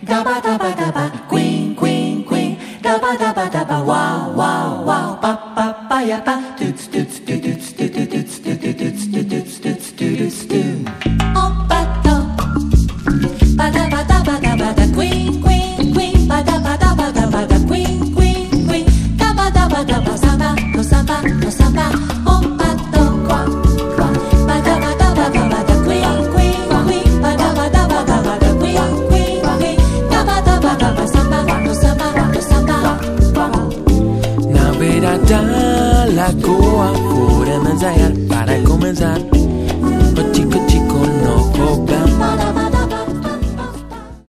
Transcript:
Dabba dabba dabba, queen, queen, queen. Dabba dabba dabba, wow, wow, wow. Ba ba ba ya ba, doots doots doo doots doo doo doots doo doo doots doo doots doots doo doots doo.